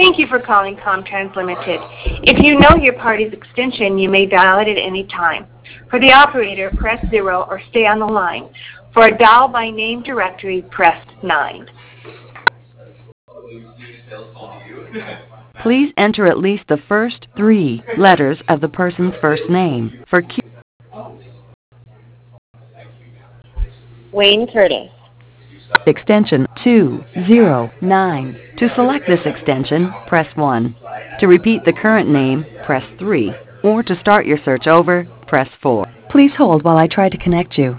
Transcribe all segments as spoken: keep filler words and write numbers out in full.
Thank you for calling Comtrans Limited. If you know your party's extension, you may dial it at any time. For the operator, press zero or stay on the line. For a dial by name directory, press nine. Please enter at least the first three letters of the person's first name. For Q Wayne Curtis. extension two zero nine. To select this extension, press one. To repeat the current name, press three. Or to start your search over, press four. Please hold while I try to connect you.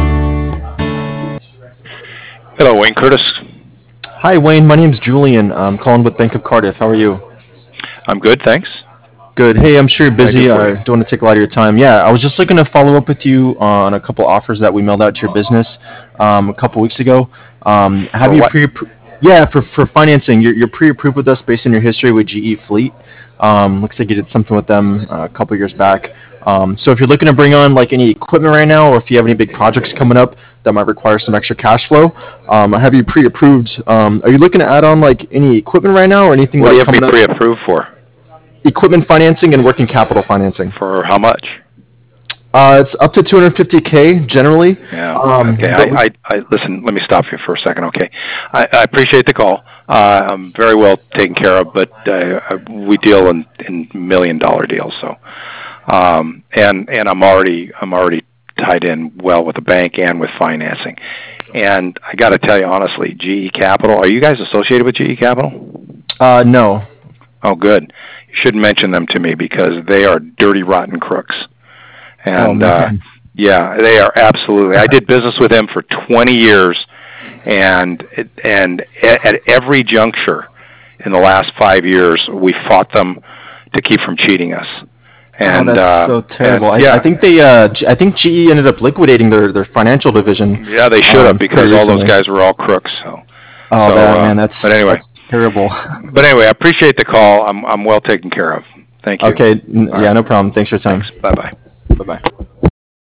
Hello, Wayne Curtis. Hi, Wayne. My name's Julian. I'm calling with Bank of Cardiff. How are you? I'm good, thanks. Good. Hey, I'm sure you're busy. I I don't want to take a lot of your time. Yeah, I was just looking to follow up with you on a couple offers that we mailed out to your business um, a couple weeks ago. Um, have For you what? pre? Yeah, for for financing. You're you're pre-approved with us based on your history with G E Fleet. Um, looks like you did something with them uh, a couple years back. Um, so if you're looking to bring on like any equipment right now, or if you have any big projects coming up that might require some extra cash flow, um, I have you pre-approved. Um, are you looking to add on like any equipment right now, or anything What do you like have me coming up? pre-approved for? Equipment financing and working capital financing. For how much? Uh, it's up to two hundred fifty K generally. Yeah. Um, okay. but we- I, I, I listen. Let me stop you for a second. Okay. I, I appreciate the call. Uh, I'm very well taken care of, but uh, we deal in, in million dollar deals. So, um, and and I'm already I'm already tied in well with the bank and with financing. And I got to tell you honestly, G E Capital. Are you guys associated with G E Capital? uh, no. Oh, good. You shouldn't mention them to me because they are dirty, rotten crooks. And Oh, uh, man. yeah, they are absolutely. I did business with them for twenty years, and it- and at, at every juncture in the last five years, we fought them to keep from cheating us. And oh, that's uh, so terrible. and, I, yeah, I think they, uh, G- I think G E ended up liquidating their, their financial division. yeah, they should have um, because pretty all those recently. guys were all crooks. So, Oh, so, that, uh, man, that's but anyway. that's terrible. but anyway, I appreciate the call. I'm I'm well taken care of. Thank you. Okay, n- All yeah, right. no problem. Thanks for your time. Thanks. Bye bye. Bye bye.